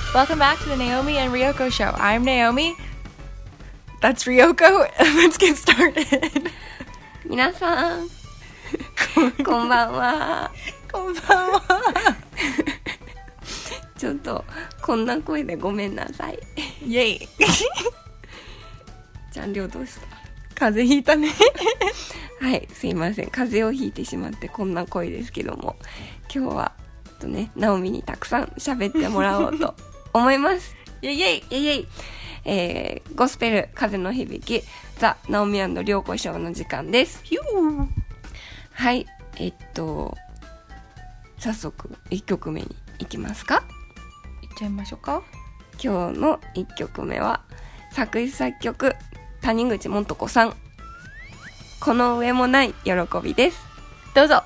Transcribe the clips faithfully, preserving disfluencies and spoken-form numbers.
Welcome back to the Naomi and Ryoko show. I'm Naomi. That's Ryoko. Let's get started. 皆さんこんばんは。 こんばんは。 ちょっとこんな声でごめんなさい。 イェイ。 ちゃんりょうどうした？ 風邪ひいたね。 はい、すいません。風邪をひいてしまってこんな声ですけども、今日はとね、ナオミにたくさん喋ってもらおうと思います。 イェイイェイイェイイェイ。えー、ゴスペル風の響きザ・ナオミ&リョウコショウの時間です。 ヒュー。 はい、えっと早速いっきょくめに行きますか。 いっちゃいましょうか。 今日のいっきょくめは作詞作曲谷口もんとこさん、この上もない喜びです。 どうぞ。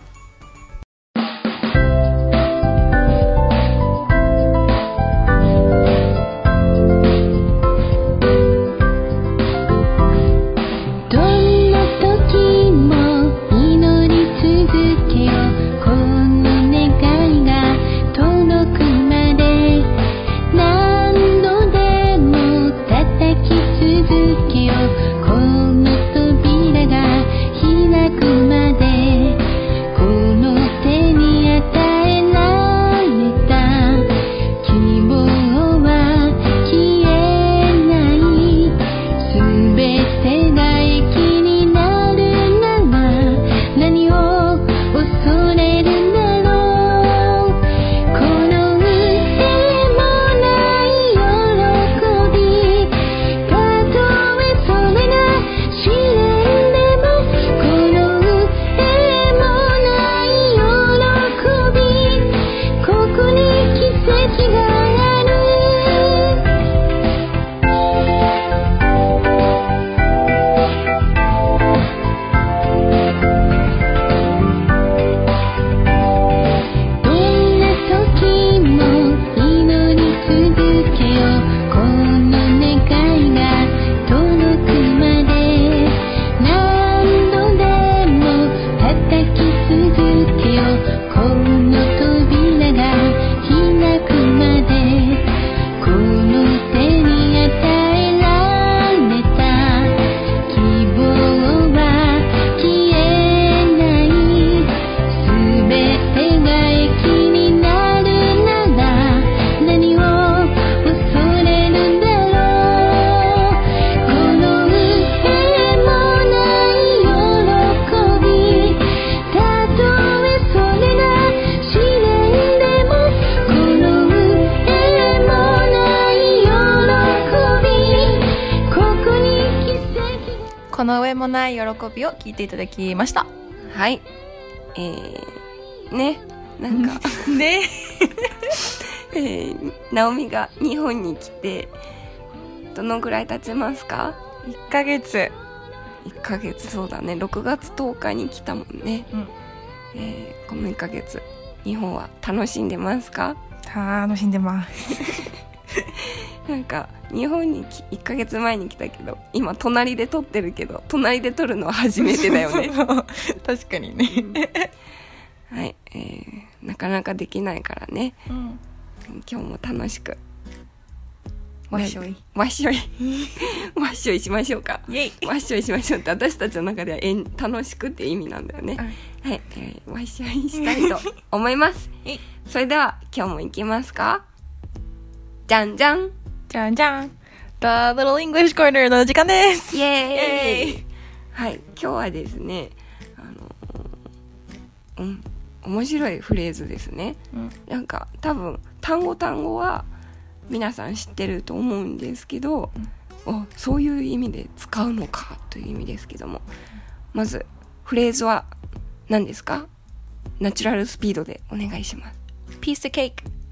この上もない喜びを聞いていただきました。 はい。えー、ね、なんかね、 えー、ナオミが日本に来てどのぐらい経ちますか？ いっかげつ。 いっかげつ、そうだね。ろくがつとおかに来たもんね。 うん。 えー、このいっかげつ日本は楽しんでますか？ 楽しんでます。 なんか日本にいっかげつまえに来たけど、今隣で撮ってるけど、隣で撮るのは初めてだよね。 確かにね。 うん、はい、えー、なかなかできないからね。 うん、 今日も楽しくわっしょいわっしょいわっしょいしましょうか。 イエイ。 わっしょいしましょうって私たちの中ではえ楽しくって意味なんだよね。 はい、 はい、えー、わっしょいしたいと思います。それでは今日も行きますか。じゃんじゃんじゃんじゃん The Little English Corner の時間です。 イエーイ、 イエーイ。 はい、今日はですね、あのー、うん、面白いフレーズですね。 うん、 なんか多分単語単語は皆さん知ってると思うんですけど、うん、おそういう意味で使うのかという意味ですけども、まずフレーズは何ですか？ナチュラルスピードでお願いします。 Piece of cake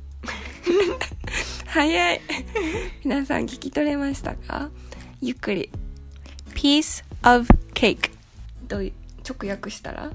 早い。皆さん聞き取れましたか？ゆっくり。 Piece of cake。 どういう直訳したら？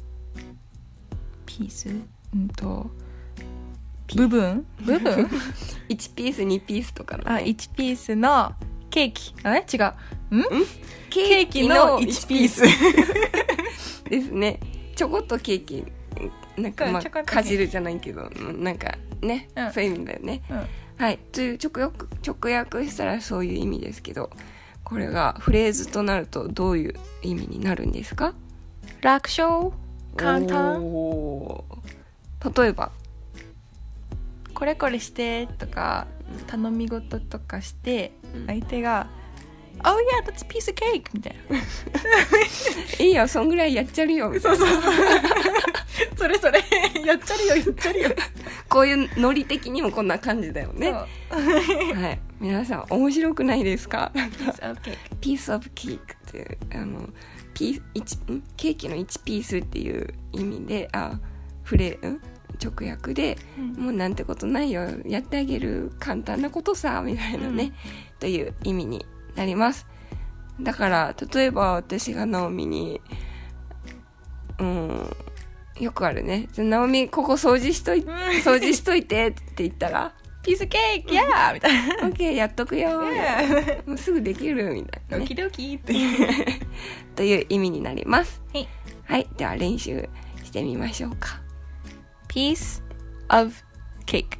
ピース、うんと部分部分いちピースにピースとかの、ね、 あ、いちピースのケーキ、あれ違う、ん？ ケーキのいちピースですね。ちょこっとケーキなんか、まあ、かじるじゃないけどなんかね、うん、そういう意味だよね、 うん、 はい、という直訳、直訳したらそういう意味ですけど、これがフレーズとなるとどういう意味になるんですか？ 楽勝、簡単。 おー、例えばこれこれしてとか頼み事とかして、 うん相手が Oh yeah, that's a piece of cake みたいな。 いいよ、そんぐらいやっちゃるよみたいな。 そうそうそう。それそれやっちゃるよやっちゃるよ。 こういうノリ的にもこんな感じだよね。 そうはい、皆さん面白くないですか？ piece of cake。 ピースオブケーキってあのピーいちんケーキのいちピースっていう意味で、あフレん直訳で、 うんもうなんてことないよ、やってあげる簡単なことさみたいなね、うん、という意味になります。だから例えば私がナオミにうんよくあるね、ナオミここ掃除しとい掃除しといてって言ったらピースケーキやーみたいな。 オッケーやっとくよーもうすぐできるみたいな、ね、 ドキドキってという意味になります。 はい、 はい、では練習してみましょうか。 piece of cake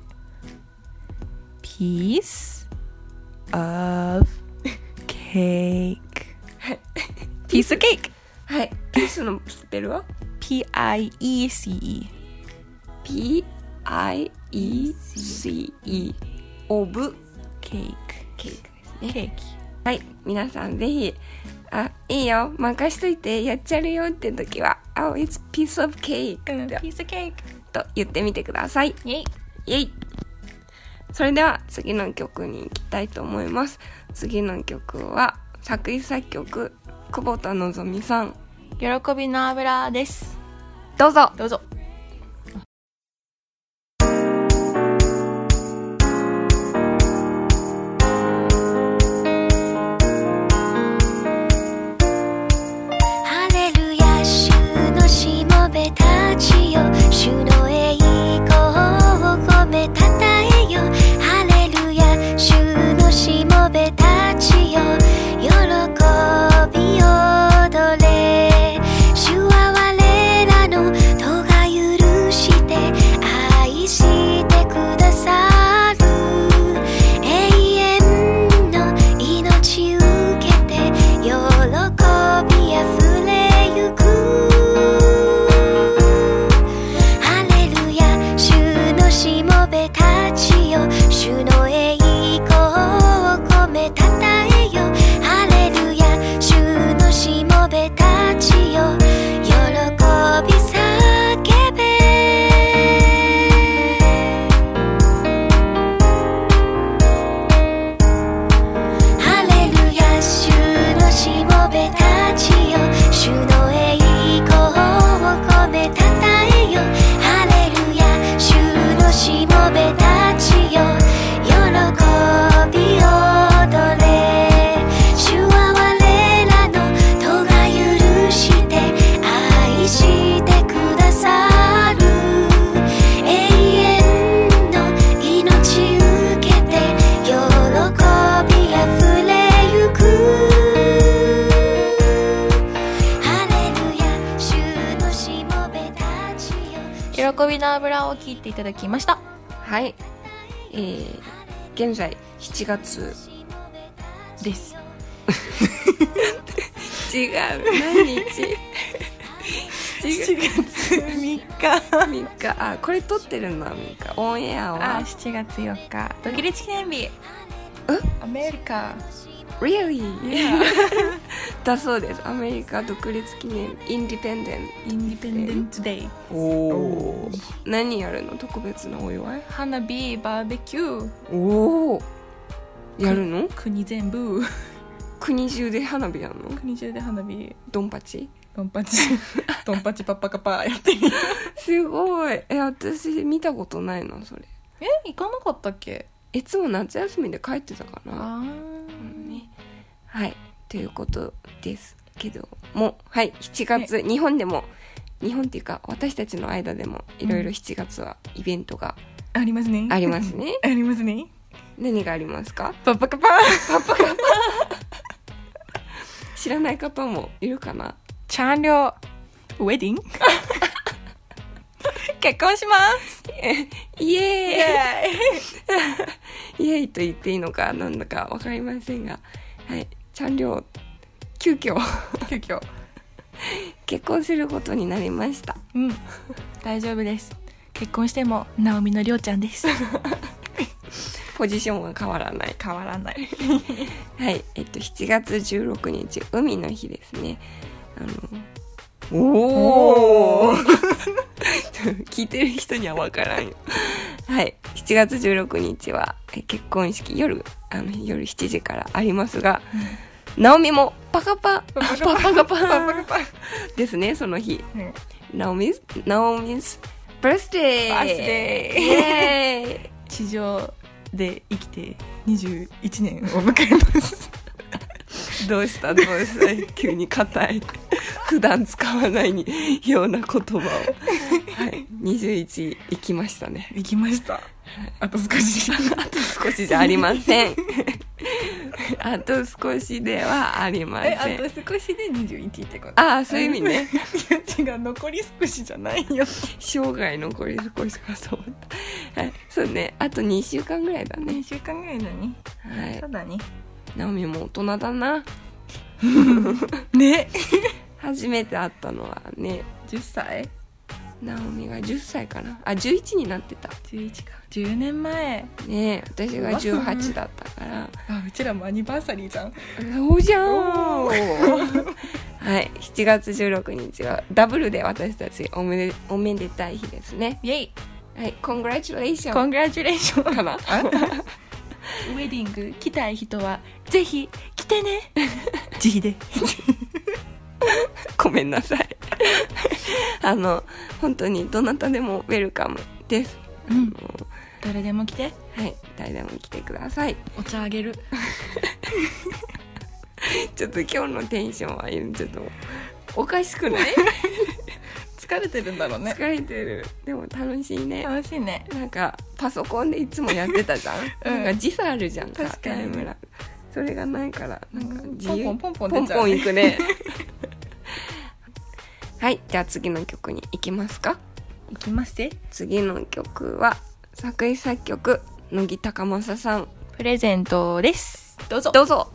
piece of cake piece of cake はい、ピースのスペルはピーアイイーシーイーピーアイイーシーイー of ケーキケーキですね。 ケーキ。 はい、皆さんぜひあ、いいよ任しといてやっちゃるよって時は Oh, it's piece of cake、 うん、ピースケーキと言ってみてください。 イェイイェイ。それでは次の曲に行きたいと思います。次の曲は作詞作曲久保田望さん、 喜びの油です。 どうぞ。 どうぞ。 ハレルヤ主のしもべたちよ、主の栄光を褒めたたえよ。ハレルヤ主のしもべたちよ、喜び踊れ。主は我らの咎許して愛してくださる。永遠の命受けて喜びあふれゆく。ハレルヤ主のしもべたちよ、主の栄光を込めたたえよ。ハレルヤ主のしもべたちよ、喜び叫べ。ハレルヤ主のしもべたちよ、主の栄光を込めたたえよ。ハレルヤ主のしもべたちよ、喜び踊れ。主は我らの咎許して愛してくださる。永遠の命受けて喜びあふれゆく。ハレルヤ主のしもべたちよ、 喜びの油を聞いていただきました。 はい、えー、現在しちがつです。 違う何日しちがつみっかみっか、あ、これ撮ってるのはみっか、オンエアはあ、しちがつよっか、独立記念日。 えアメリカ Really? Yeah だそうです。アメリカ独立記念インディペンデンインディペンデントデイ。 ト。おー、何やるの？特別なお祝い？ 花火、バーベキュー。 おお、やるの？ 国全部国中で花火やるの？ 国中で花火、 ドンパチ？ ドンパチドンパチパッパカパーやってる。 すごい。え、私見たことないなそれ。 え、行かなかったっけ？ いつも夏休みで帰ってたかな。 あー、 うんね、はいということですけども、はいしちがつ、日本でも日本っていうか私たちの間でもいろいろしちがつはイベントがありますね。 ありますね。 ありますね。 何がありますか？ パッパカパーパッパカパ知らない方もいるかな。 チャンリョウウェディング結婚します。 イイエーイイエーイと言っていいのかなんだかわかりませんが、はい、チャンリョウ急遽急遽結婚することになりました。 うん大丈夫です。結婚してもナオミのりょうちゃんですポジションは変わらない変わらないはいえっとしちがつじゅうろくにち海の日ですね。あのおお聞いてる人には分からんよはいしちがつじゅうろくにちは結婚式夜あの夜しちじからありますが、うん、ナオミもパカパパパカパですねその日、うん、ナオミスナオミスバースデーバースデーイエーイ地上で生きてにじゅういちねんを迎えますどうしたどうした急に硬い普段使わないような言葉を、はい、にじゅういちいきましたね。 いきました、はい、あと少しあと少しじゃありませんあと少しではありません。 えあと少しでにじゅういちってこと。 ああそういう意味ねいや違う残り少しじゃないよ生涯残り少しかと思った、はい、そうねあとにしゅうかんぐらいだね。 にしゅうかんぐらいだね、はい、そうだね。 ナオミも大人だなね初めて会ったのはねじゅっさいナオミがじゅっさいかなあじゅういちになってた。 じゅういちかじゅうねんまえねえ私がじゅうはちだったからあうちらもアニバーサリーじゃん。 そうじゃんはいしちがつじゅうろくにちはダブルで私たちおめでおめでたい日ですね。 イェイはい、コングラチュレーションコングラチュレーションかなウェディング来たい人はぜひ来てね自費でごめんなさいあの本当にどなたでもウェルカムです、 うん、誰でも来て。 はい誰でも来てください。 お茶あげるちょっと今日のテンションはちょっとおかしくない疲れてるんだろうね。 疲れてる。でも楽しいね。 楽しいね。 なんかパソコンでいつもやってたじゃん、うん、なんか時差あるじゃんか。 確かにタイムラグそれがないからなんか自由ポンポンポンポンポンいくねはいじゃあ次の曲に行きますか。 行きますね。 次の曲は作詞作曲乃木高政さんプレゼントです。どうぞどうぞ。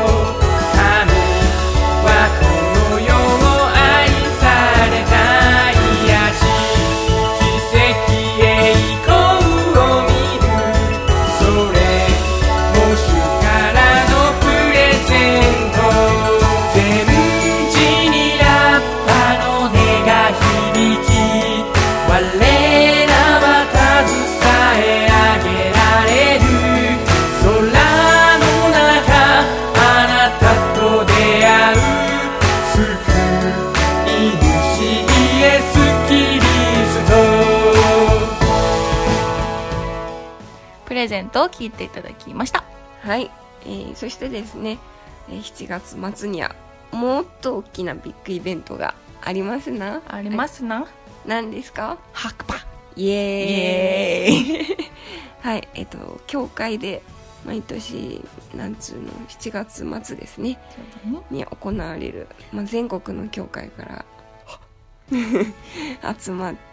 愛されたいレゼントを聞いていただきました。 はい、えー、そしてですね、えー、しちがつ末にはもっと大きなビッグイベントがありますな。 ありますな、はい、 何ですか？ 白馬イエーイ、 イエーイはい、えっと教会で毎年なんつうのしちがつ末ですねに行われる、まあ、全国の教会から集まって、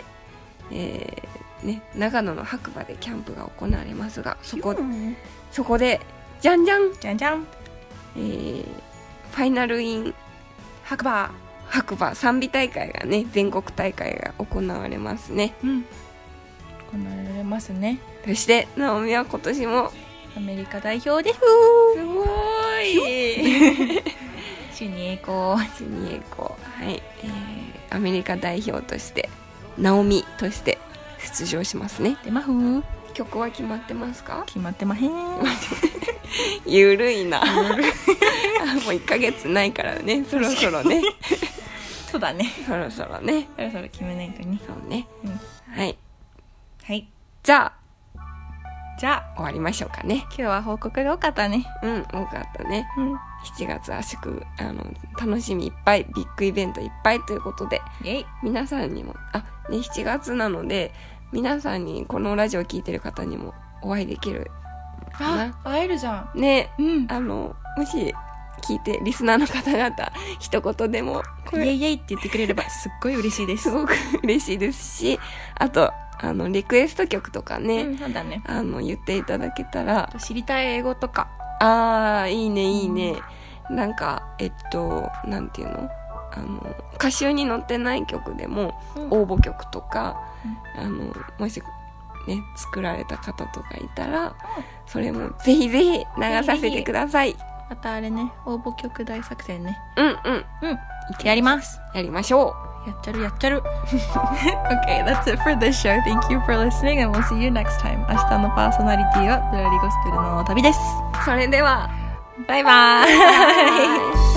えーね、長野の白馬でキャンプが行われますが、そこ、そこでじゃんじゃんじゃんじゃん、 えー、ファイナルイン白馬白馬賛美大会がね、全国大会が行われますね。 うん、行われますね。 そしてナオミは今年もアメリカ代表です。 すごい主に栄光、 主に栄光、はい、えー、アメリカ代表としてナオミとして出場しますね。 で、マフ曲は決まってますか？ 決まってまへんゆるいなもういっかげつないからね、そろそろねそうだね、 そろそろね、 そろそろ決めないとね。 そうね、 うん、 はいはい、 じゃあじゃあ終わりましょうかね。 今日は報告が多かったね。 うん、多かったね、 うん、 しちがつは祝あの楽しみいっぱい、ビッグイベントいっぱいということで、 イエイ、 皆さんにもあ、ね、しちがつなので皆さんに、このラジオを聞いてる方にもお会いできるかな。 あ、会えるじゃんね、 うん、 あのもし聞いてリスナーの方々一言でもイエイイエイって言ってくれればすっごい嬉しいです。 すごく嬉しいですし、あとあのリクエスト曲とかね、 うん、そうだね、 あの言っていただけたら、 知りたい英語とか、 あーいいねいいね、うん、なんかえっとなんていうの、あの歌集に載ってない曲でも、うん、応募曲とか、うん、あのもしね作られた方とかいたら、うん、それもぜひぜひ流させてください。 またあれね、応募曲大作戦ね、 うんうんうん、 やります、 やりましょう、やっちゃるやっちゃるOkay, that's it for this show. Thank you for listening and we'll see you next time. 明日のパーソナリティはブラリゴスペルの旅です。 それではバイバーイ